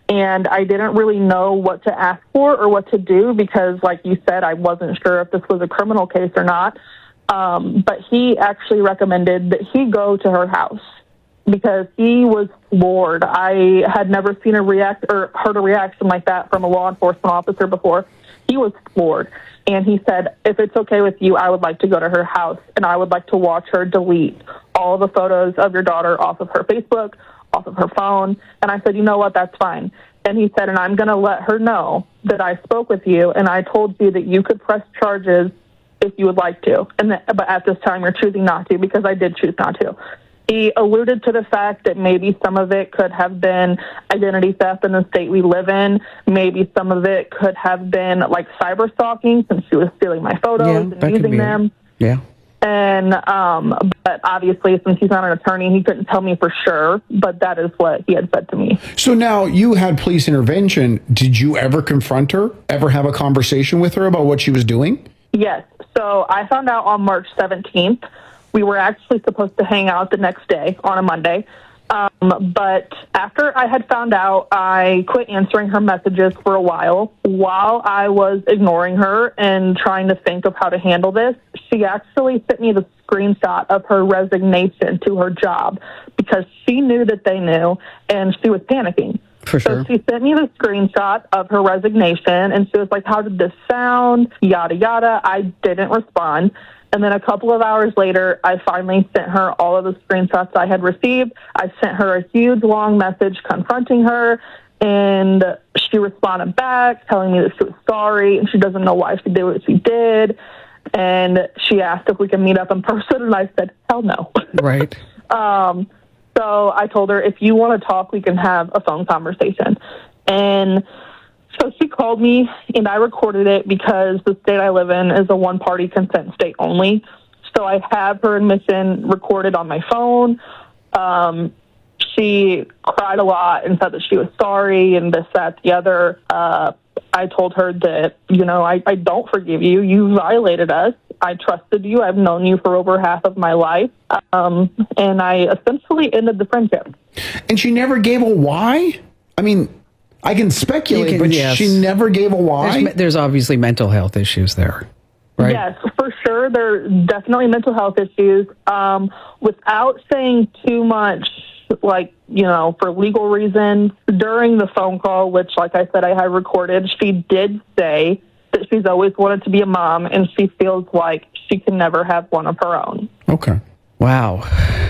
And I didn't really know what to ask for or what to do because, like you said, I wasn't sure if this was a criminal case or not. Um, but he actually recommended that he go to her house because he was floored. I had never seen a react or heard a reaction like that from a law enforcement officer before. He was floored. And he said, if it's okay with you, I would like to go to her house and I would like to watch her delete all the photos of your daughter off of her Facebook, off of her phone. And I said, you know what, that's fine. And he said, and I'm going to let her know that I spoke with you and I told you that you could press charges if you would like to. And that, but at this time, you're choosing not to because I did choose not to. He alluded to the fact that maybe some of it could have been identity theft in the state we live in. Maybe some of it could have been like cyber stalking since she was stealing my photos Yeah, and that could using be it. them. Yeah. And, um, but obviously, since he's not an attorney, he couldn't tell me for sure, but that is what he had said to me. So now you had police intervention. Did you ever confront her? Ever have a conversation with her about what she was doing? Yes. So I found out on March seventeenth. We were actually supposed to hang out the next day on a Monday. Um, but after I had found out, I quit answering her messages for a while. While I was ignoring her and trying to think of how to handle this, she actually sent me the screenshot of her resignation to her job because she knew that they knew and she was panicking. For sure. So she sent me the screenshot of her resignation and she was like, how did this sound? Yada, yada. I didn't respond. And then a couple of hours later, I finally sent her all of the screenshots I had received. I sent her a huge, long message confronting her, and she responded back telling me that she was sorry and she doesn't know why she did what she did. And she asked if we can meet up in person, and I said, hell no. Right. um, so I told her, if you want to talk, we can have a phone conversation. And so she called me, and I recorded it because the state I live in is a one-party consent state only. So I have her admission recorded on my phone. Um, she cried a lot and said that she was sorry and this, that, the other. Uh, I told her that, you know, I, I don't forgive you. You violated us. I trusted you. I've known you for over half of my life. Um, and I essentially ended the friendship. And she never gave a why? I mean, I can speculate, You can- but yes. she never gave a why? There's, me- there's obviously mental health issues there, right? Yes, for sure. There are definitely mental health issues. Um, without saying too much, like, you know, for legal reasons, during the phone call, which, like I said, I had recorded, she did say that she's always wanted to be a mom and she feels like she can never have one of her own. Okay. Wow.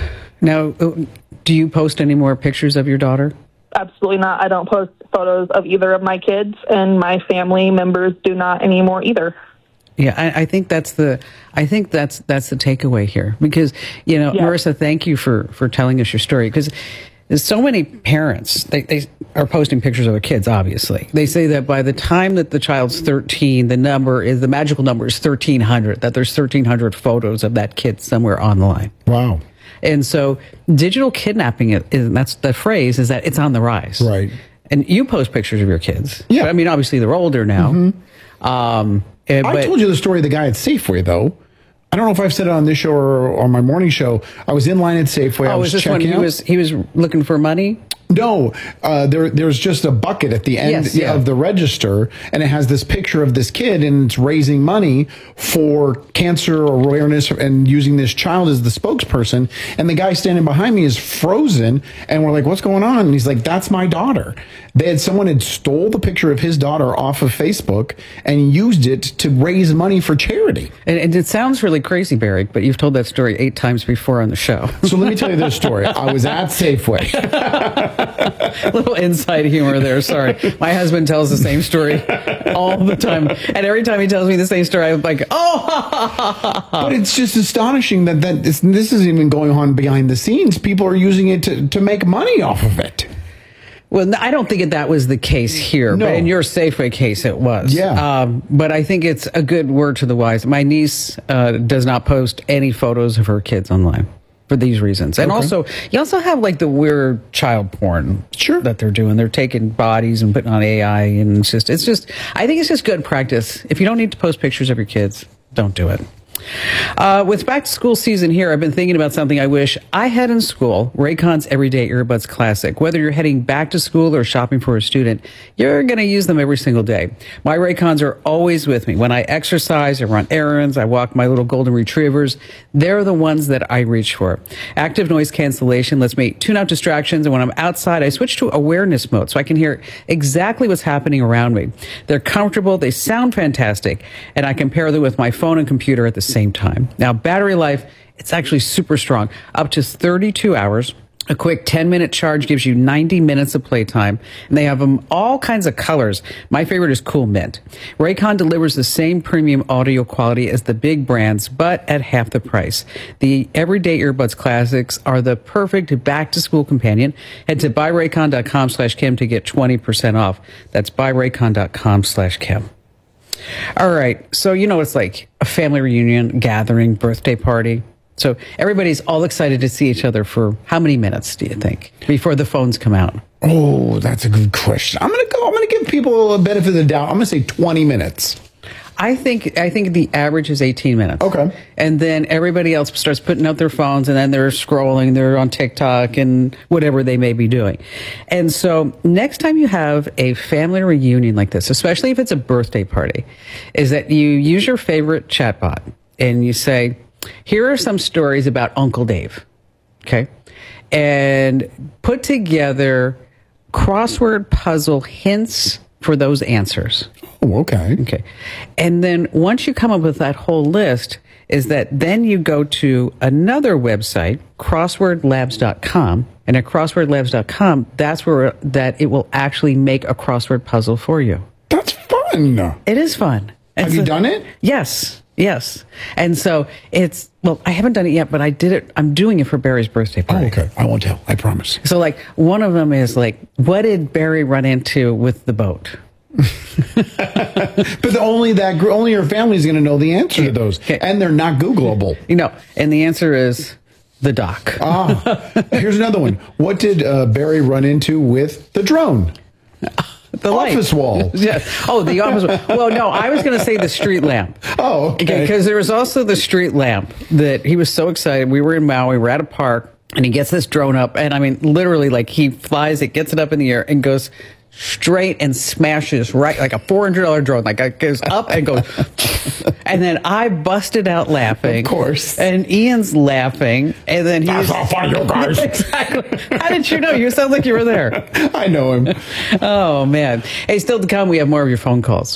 Now, uh, do you post any more pictures of your daughter? Absolutely not. I don't post photos of either of my kids, and my family members do not anymore either. Yeah, I, I think that's the I think that's that's the takeaway here because you know, Yeah. Marissa, thank you for for telling us your story because there's so many parents they they are posting pictures of their kids. Obviously, they say that by the time that the child's thirteen, the number is the magical number is thirteen hundred. That there's thirteen hundred photos of that kid somewhere online. Wow. And so digital kidnapping is, is that's the phrase is that it's on the rise. Right. And you post pictures of your kids. Yeah. But, I mean, obviously they're older now. Mm-hmm. Um, eh, I but- told you the story of the guy at Safeway, though. I don't know if I've said it on this show or on my morning show. I was in line at Safeway. I Oh, was is this when checking he out. was he was looking for money? No, uh, there there's just a bucket at the end Yes, yeah. of the register, and it has this picture of this kid, and it's raising money for cancer awareness and using this child as the spokesperson. And the guy standing behind me is frozen, and we're like, "What's going on?" And he's like, "That's my daughter." They had someone had stole the picture of his daughter off of Facebook and used it to raise money for charity. And, and it sounds really crazy, Barry, but you've told that story eight times before on the show. So let me tell you this story. I was at Safeway. A little inside humor there. Sorry. My husband tells the same story all the time. And every time he tells me the same story, I'm like, oh, But it's just astonishing that, that this, this isn't even going on behind the scenes. People are using it to, to make money off of it. Well, no, I don't think that that was the case here, No. but in your Safeway case, it was. Yeah. Um, but I think it's a good word to the wise. My niece uh, does not post any photos of her kids online for these reasons. And Okay. also, you also have like the weird child porn Sure. that they're doing. They're taking bodies and putting on A I, and it's just, it's just, I think it's just good practice. If you don't need to post pictures of your kids, don't do it. Uh, with back to school season here, I've been thinking about something I wish I had in school. Raycon's Everyday Earbuds Classic. Whether you're heading back to school or shopping for a student, you're going to use them every single day. My Raycons are always with me. When I exercise, I run errands, I walk my little golden retrievers. They're the ones that I reach for. Active noise cancellation lets me tune out distractions, and when I'm outside, I switch to awareness mode so I can hear exactly what's happening around me. They're comfortable, they sound fantastic, and I compare them with my phone and computer at the same time. Now, battery life, it's actually super strong, up to thirty-two hours. A quick ten minute charge gives you ninety minutes of playtime, and they have them all kinds of colors. My favorite is Cool Mint. Raycon delivers the same premium audio quality as the big brands, but at half the price. The Everyday Earbuds Classics are the perfect back-to-school companion. Head to buyraycon.com slash Kim to get twenty percent off. That's buyraycon.com slash Kim. All right, so you know it's like a family reunion, gathering, birthday party. So everybody's all excited to see each other for how many minutes, do you think, before the phones come out? Oh, that's a good question. I'm gonna go. I'm gonna give people a benefit of the doubt. I'm gonna say twenty minutes. I think I think the average is eighteen minutes. Okay. And then everybody else starts putting out their phones, and then they're scrolling, they're on TikTok and whatever they may be doing. And so next time you have a family reunion like this, especially if it's a birthday party, is that you use your favorite chatbot and you say, here are some stories about Uncle Dave. Okay. And put together crossword puzzle hints for those answers. Oh, okay. Okay. And then once you come up with that whole list, is that then you go to another website, crossword labs dot com, and at crossword labs dot com, that's where that it will actually make a crossword puzzle for you. That's fun. It is fun. And Have so, you done it? Yes. Yes. And so it's, well, I haven't done it yet, but I did it. I'm doing it for Barry's birthday party. Oh, okay. I won't tell. I promise. So like one of them is like, what did Barry run into with the boat? But only that, gr- only your family is going to know the answer to those. Okay. And they're not Googleable. You know, and the answer is the dock. Ah, here's another one. What did uh, Barry run into with the drone? The office light. wall. Yeah. Oh, the office wall. Well, no, I was going to say the street lamp. Oh, okay. Because there was also the street lamp that he was so excited. We were in Maui, we're at a park, and he gets this drone up. And I mean, literally, like he flies it, gets it up in the air, and goes straight and smashes right, like a four hundred dollars drone. Like it goes up and goes. And then I busted out laughing. Of course. And Ian's laughing. And then he's. That's not funny, you guys. Exactly. How did you know? You sound like you were there. I know him. Oh, man. Hey, still to come, we have more of your phone calls.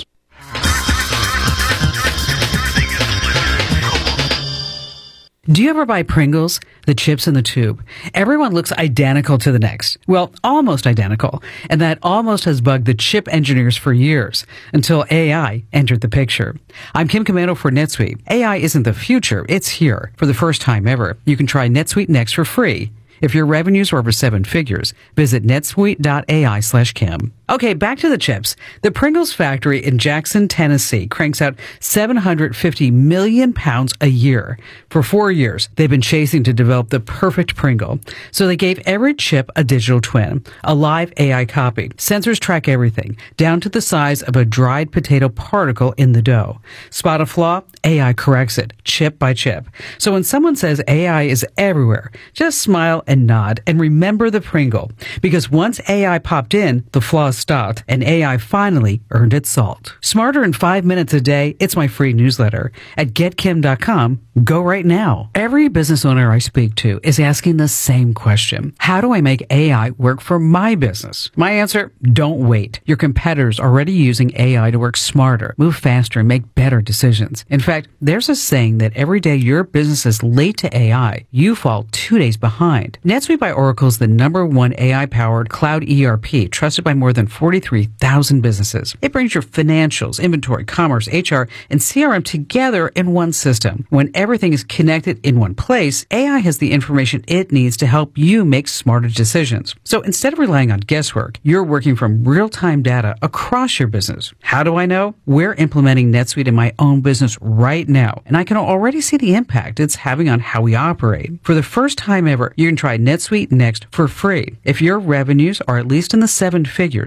Do you ever buy Pringles? The chips in the tube. Everyone looks identical to the next. Well, almost identical. And that almost has bugged the chip engineers for years, until A I entered the picture. I'm Kim Commando for NetSuite. A I isn't the future, it's here. For the first time ever, you can try NetSuite Next for free. If your revenues are over seven figures, visit netsuite.ai slash Kim. Okay, back to the chips. The Pringles factory in Jackson, Tennessee cranks out seven hundred fifty million pounds a year. For four years, they've been chasing to develop the perfect Pringle. So they gave every chip a digital twin, a live A I copy. Sensors track everything, down to the size of a dried potato particle in the dough. Spot a flaw? A I corrects it, chip by chip. So when someone says A I is everywhere, just smile and nod and remember the Pringle. Because once A I popped in, the flaws stopped, and A I finally earned its salt. Smarter in five minutes a day, it's my free newsletter. At get kim dot com, go right now. Every business owner I speak to is asking the same question. How do I make A I work for my business? My answer, don't wait. Your competitors are already using A I to work smarter, move faster, and make better decisions. In fact, there's a saying that every day your business is late to A I, you fall two days behind. NetSuite by Oracle is the number one A I-powered cloud E R P trusted by more than forty-three thousand businesses. It brings your financials, inventory, commerce, H R, and C R M together in one system. When everything is connected in one place, A I has the information it needs to help you make smarter decisions. So instead of relying on guesswork, you're working from real-time data across your business. How do I know? We're implementing NetSuite in my own business right now, and I can already see the impact it's having on how we operate. For the first time ever, you can try NetSuite Next for free. If your revenues are at least in the seven figures,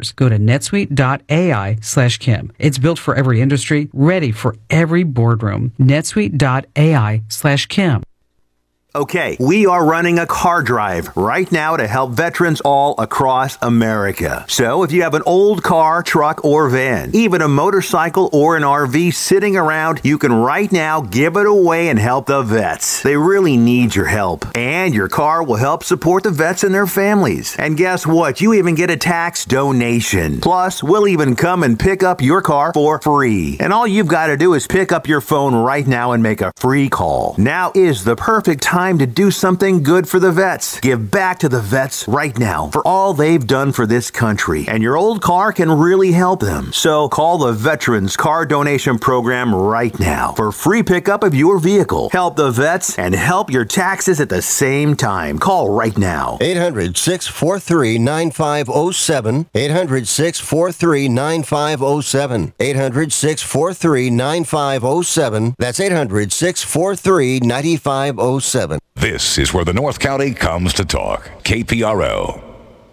careers. Go to netsuite.ai slash Kim. It's built for every industry, ready for every boardroom. netsuite.ai slash Kim. Okay, we are running a car drive right now to help veterans all across America. So if you have an old car, truck, or van, even a motorcycle or an R V sitting around, you can right now give it away and help the vets. They really need your help. And your car will help support the vets and their families. And guess what? You even get a tax donation. Plus, we'll even come and pick up your car for free. And all you've got to do is pick up your phone right now and make a free call. Now is the perfect time to do something good for the vets. Give back to the vets right now for all they've done for this country. And your old car can really help them. So call the Veterans Car Donation Program right now for free pickup of your vehicle. Help the vets and help your taxes at the same time. Call right now. eight hundred, six four three, nine five zero seven. eight hundred, six four three, nine five zero seven. eight hundred, six four three, nine five zero seven. That's eight hundred, six four three, nine five zero seven. This is where the North County comes to talk. K P R O.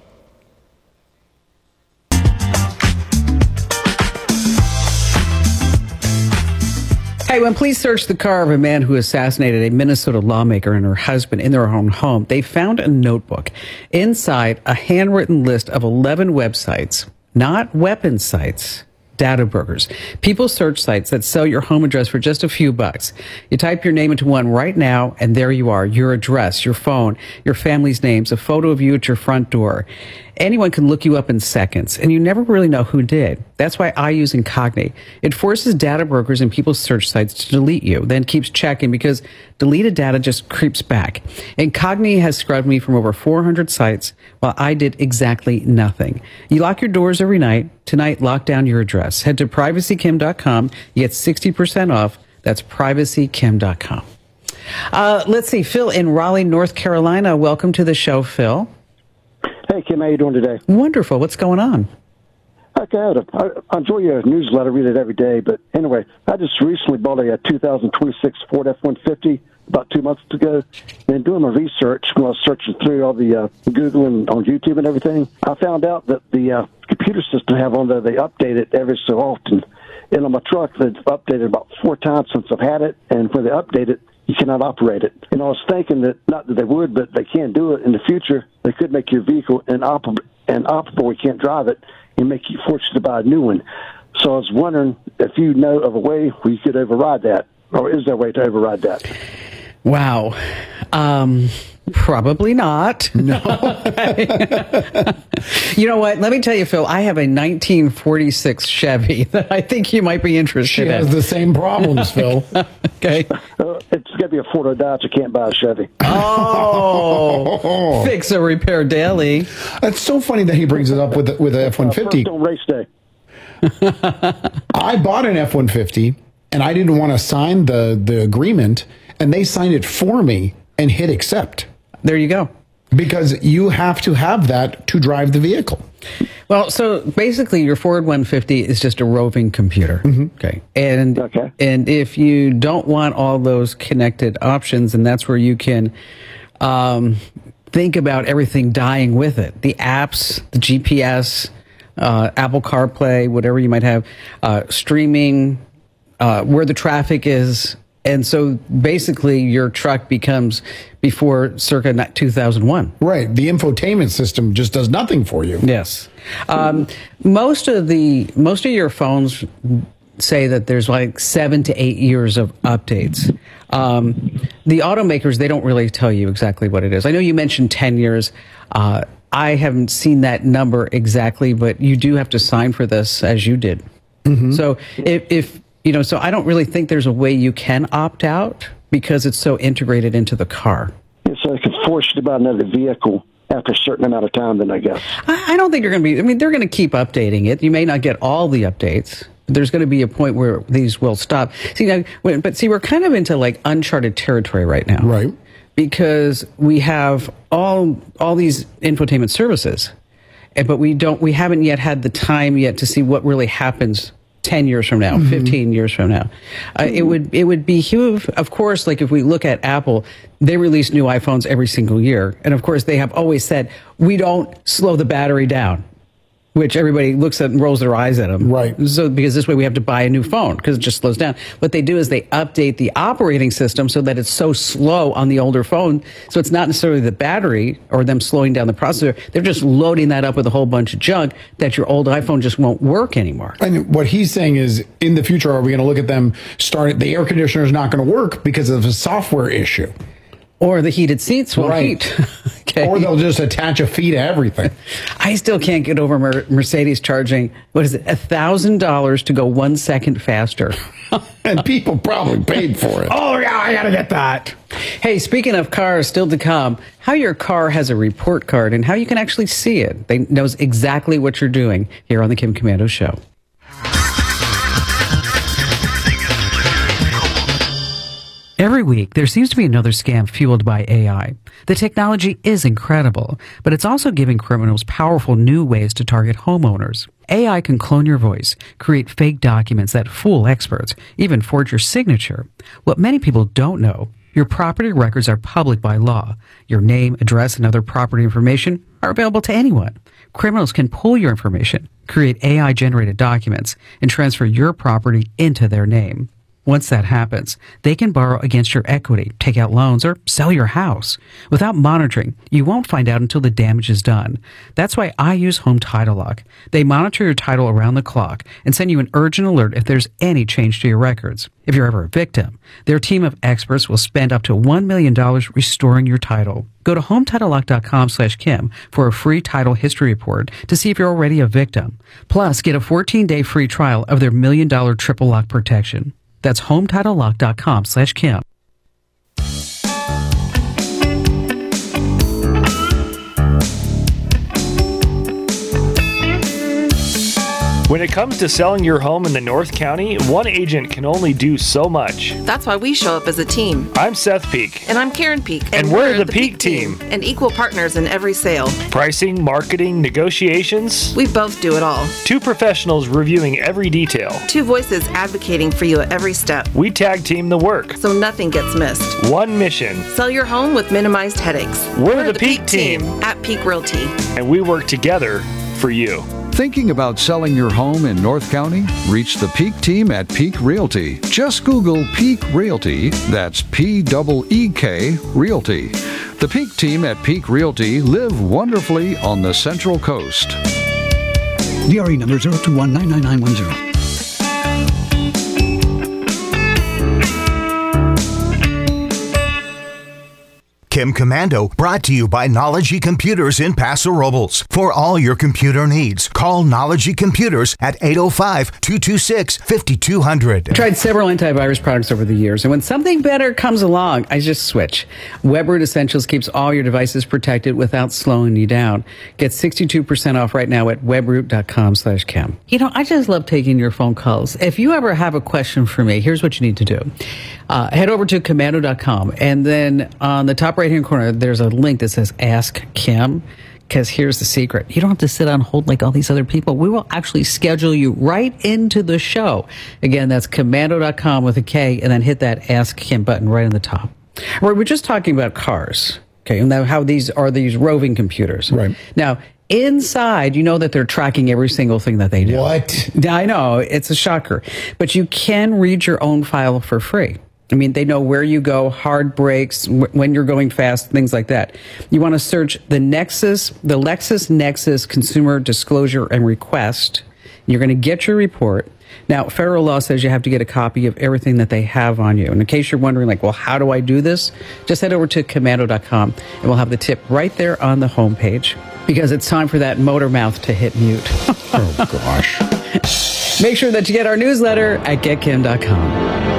Hey, when police searched the car of a man who assassinated a Minnesota lawmaker and her husband in their own home, they found a notebook. Inside, a handwritten list of eleven websites, not weapon sites, data brokers. People search sites that sell your home address for just a few bucks. You type your name into one right now, and there you are, your address, your phone, your family's names, a photo of you at your front door. Anyone can look you up in seconds, and you never really know who did. That's why I use Incogni. It forces data brokers and people's search sites to delete you, then keeps checking because deleted data just creeps back. Incogni has scrubbed me from over four hundred sites while I did exactly nothing. You lock your doors every night. Tonight, lock down your address. Head to privacy kim dot com. You get sixty percent off. That's privacy kim dot com. Uh, let's see. Phil in Raleigh, North Carolina. Welcome to the show, Phil. Hey, Kim, how you doing today? Wonderful. What's going on? Okay, I, I enjoy your newsletter, read it every day. But anyway, I just recently bought a, a two thousand twenty-six Ford F one fifty about two months ago. And doing my research, when I was searching through all the uh, Google and on YouTube and everything, I found out that the uh, computer system I have on there, they update it every so often. And on my truck, they've updated about four times since I've had it. And when they update it, you cannot operate it. And I was thinking that, not that they would, but they can do it in the future. They could make your vehicle inoperable, inoperable. You can't drive it and make you forced to buy a new one. So I was wondering if you know of a way where you could override that, or is there a way to override that? Wow. Um, probably not. No. You know what? Let me tell you, Phil, I have a nineteen forty-six Chevy that I think you might be interested She in. has the same problems, Phil. Okay. Uh, it's got to be a Ford or Dodge. I can't buy a Chevy. Oh. Fix or repair daily. It's so funny that he brings it up with the, with the F one fifty. First on race day. I bought an F one fifty, and I didn't want to sign the, the agreement, and they signed it for me and hit accept. There you go. Because you have to have that to drive the vehicle. Well, so basically your Ford one fifty is just a roving computer. Mm-hmm. Okay. And okay. and if you don't want all those connected options, and that's where you can um, think about everything dying with it. The apps, the G P S, uh, Apple CarPlay, whatever you might have, uh, streaming, uh, where the traffic is. And so basically your truck becomes before circa two thousand one. Right. The infotainment system just does nothing for you. Yes. Um, most of the most of your phones say that there's like seven to eight years of updates. Um, the automakers, they don't really tell you exactly what it is. I know you mentioned ten years. Uh, I haven't seen that number exactly, but you do have to sign for this as you did. Mm-hmm. So if, if You know, so I don't really think there's a way you can opt out because it's so integrated into the car. Yeah, so they can force you to buy another vehicle after a certain amount of time, then I guess. I, I don't think you're going to be, I mean, they're going to keep updating it. You may not get all the updates. There's going to be a point where these will stop. See, now, but see, we're kind of into like uncharted territory right now. Right. Because we have all all these infotainment services, but we don't, we haven't yet had the time yet to see what really happens ten years from now, mm-hmm. fifteen years from now. Uh, it would it would behoove, of course, like if we look at Apple, they release new iPhones every single year. And of course, they have always said, we don't slow the battery down. which everybody looks at and rolls their eyes at them. Right. So because this way we have to buy a new phone because it just slows down. What they do is they update the operating system so that it's so slow on the older phone. So it's not necessarily the battery or them slowing down the processor. They're just loading that up with a whole bunch of junk that your old iPhone just won't work anymore. And what he's saying is, in the future, are we going to look at them start? The air conditioner is not going to work because of a software issue. Or the heated seats won't Right. heat. Okay. Or they'll just attach a fee to everything. I still can't get over Mer- Mercedes charging, what is it, one thousand dollars to go one second faster. And people probably paid for it. Oh, yeah, I got to get that. Hey, speaking of cars, still to come, how your car has a report card and how you can actually see it. They knows exactly what you're doing here on the Kim Komando Show. Every week, there seems to be another scam fueled by A I. The technology is incredible, but it's also giving criminals powerful new ways to target homeowners. A I can clone your voice, create fake documents that fool experts, even forge your signature. What many people don't know, your property records are public by law. Your name, address, and other property information are available to anyone. Criminals can pull your information, create A I-generated documents, and transfer your property into their name. Once that happens, they can borrow against your equity, take out loans, or sell your house. Without monitoring, you won't find out until the damage is done. That's why I use Home Title Lock. They monitor your title around the clock and send you an urgent alert if there's any change to your records. If you're ever a victim, their team of experts will spend up to one million dollars restoring your title. Go to HometitleLock.com slash Kim for a free title history report to see if you're already a victim. Plus, get a fourteen-day free trial of their million dollar triple lock protection. That's HometitleLock.com slash Kim. When it comes to selling your home in the North County, one agent can only do so much. That's why we show up as a team. I'm Seth Peak. And I'm Karen Peak. And, and we're, we're the, the Peak, Peak team. team. And equal partners in every sale. Pricing, marketing, negotiations. We both do it all. Two professionals reviewing every detail. Two voices advocating for you at every step. We tag team the work. So nothing gets missed. One mission. Sell your home with minimized headaches. We're, we're the, the Peak, Peak team. team at Peak Realty. And we work together for you. Thinking about selling your home in North County? Reach the Peak team at Peak Realty. Just Google Peak Realty. That's P E E K Realty. The Peak team at Peak Realty live wonderfully on the Central Coast. D R E number zero two one nine nine nine one zero. Kim Komando, brought to you by Knology Computers in Paso Robles. For all your computer needs, call Knology Computers at eight oh five, two two six, five two zero zero. I've tried several antivirus products over the years, and when something better comes along, I just switch. WebRoot Essentials keeps all your devices protected without slowing you down. Get sixty-two percent off right now at webroot.com slash Kim. You know, I just love taking your phone calls. If you ever have a question for me, here's what you need to do. Uh, head over to komando dot com, and then on the top right-hand corner, there's a link that says Ask Kim, because here's the secret. You don't have to sit on hold like all these other people. We will actually schedule you right into the show. Again, that's komando dot com with a K, and then hit that Ask Kim button right on the top. We're just talking about cars, okay, and how these are these roving computers. Right. Now, inside, you know that they're tracking every single thing that they do. What? I know, it's a shocker. But you can read your own file for free. I mean, they know where you go, hard brakes, wh- when you're going fast, things like that. You want to search the Nexus, the LexisNexis Consumer Disclosure and Request. You're going to get your report. Now, federal law says you have to get a copy of everything that they have on you. And in case you're wondering, like, well, how do I do this? Just head over to komando dot com, and we'll have the tip right there on the homepage, because it's time for that motor mouth to hit mute. Oh, gosh. Make sure that you get our newsletter at get kim dot com.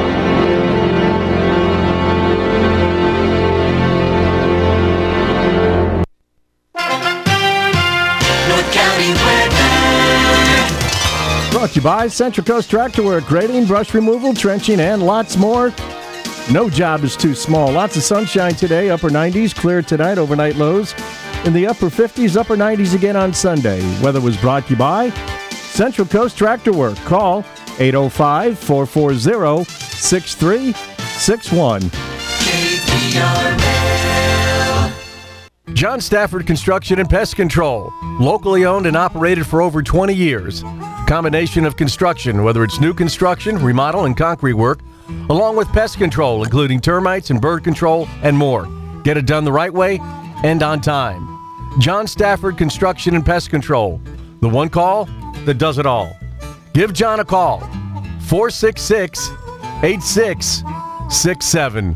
Brought to you by Central Coast Tractor Work, grading, brush removal, trenching, and lots more. No job is too small. Lots of sunshine today, upper nineties, clear tonight, overnight lows in the upper fifties, upper nineties again on Sunday. Weather was brought to you by Central Coast Tractor Work. Call eight oh five, four four zero, six three six one. K P R L. John Stafford Construction and Pest Control, locally owned and operated for over twenty years. Combination of construction, whether it's new construction, remodel, and concrete work, along with pest control, including termites and bird control, and more. Get it done the right way and on time. John Stafford Construction and Pest Control, the one call that does it all. Give John a call, four six six, eight six six seven.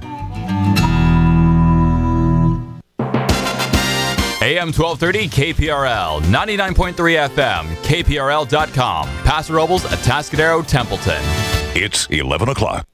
A M twelve thirty K P R L, ninety-nine point three F M, K P R L dot com, Paso Robles, Atascadero, Templeton. It's eleven o'clock.